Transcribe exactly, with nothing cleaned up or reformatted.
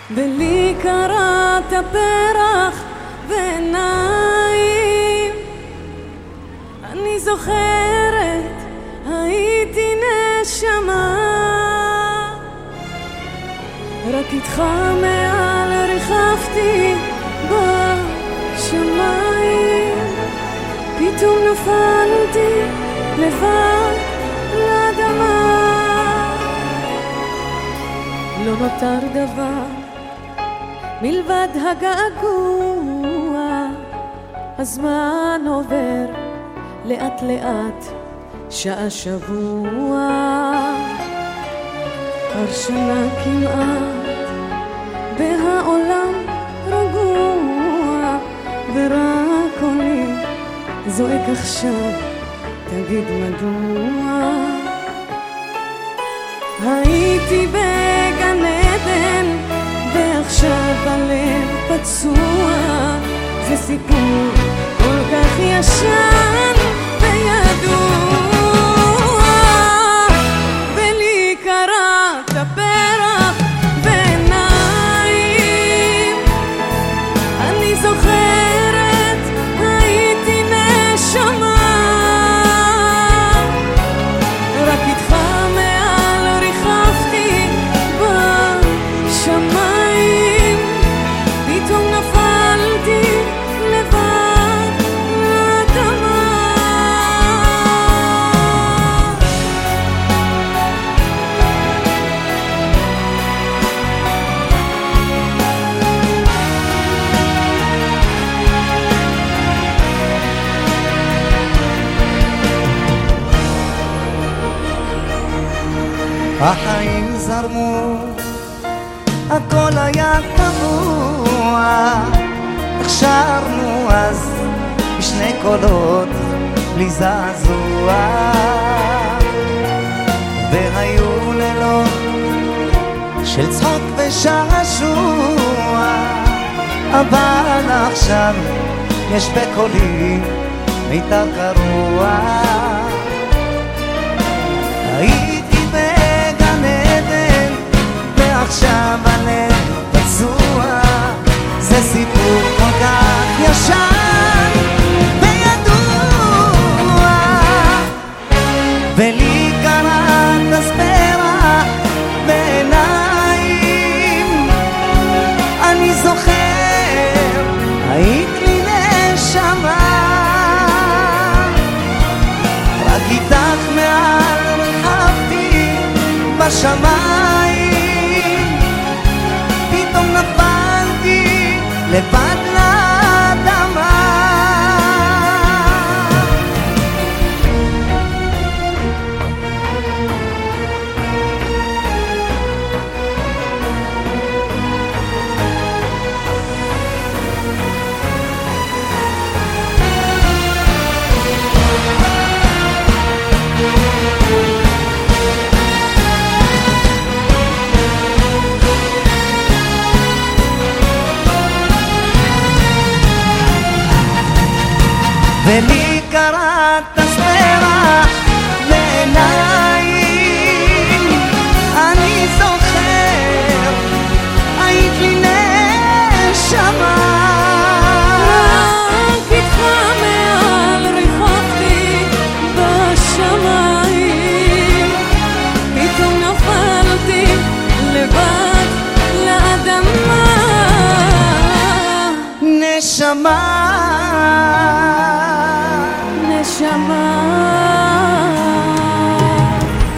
בלי קראת פרח ועיניים. אני זוכרת, הייתי נשמה, רק איתך מעל ריחפתי בשמיים. פתאום נפלתי לבד לאדמה, לא נותר דבר מלבד הגעגוע. הזמן עובר לאט לאט, שעה שבוע, כבר שנה כמעט, והעולם רגוע, ורק עולי זועק עכשיו, תגיד מדוע. הייתי בגן עדן ועכשיו הלב פצוע, זה סיפור כל כך ישן וידוע. ולי קראת פרח ועיניים. אני זוכרת, הייתי נשמה, רק איתך מעל ריחפתי בשמיים. פתאום נפלתי לבד לאדמה. החיים זרמו, הכל היה קבוע, הכשרנו אז בשני קולות בלי זעזוע, והיו לילות של צחוק ושעשוע, אבל עכשיו יש בקולי מיתר קרוע. הייתי בגן עדן ועכשיו הלב פצוע, זה סיפור כל כך ישן וידוע. ולי קראת פרח בעיניים. אני זוכר, היית לי נשמה, רק איתך מעל ריחפתי בשמיים. פתאום נפלתי לבד לאדמה. ולי קראת פרח בעיניים. אני זוכר, היית לי נשמה, רק איתך מעל ריחפתי בשמיים. פתאום נפלתי לבד לאדמה. נשמה.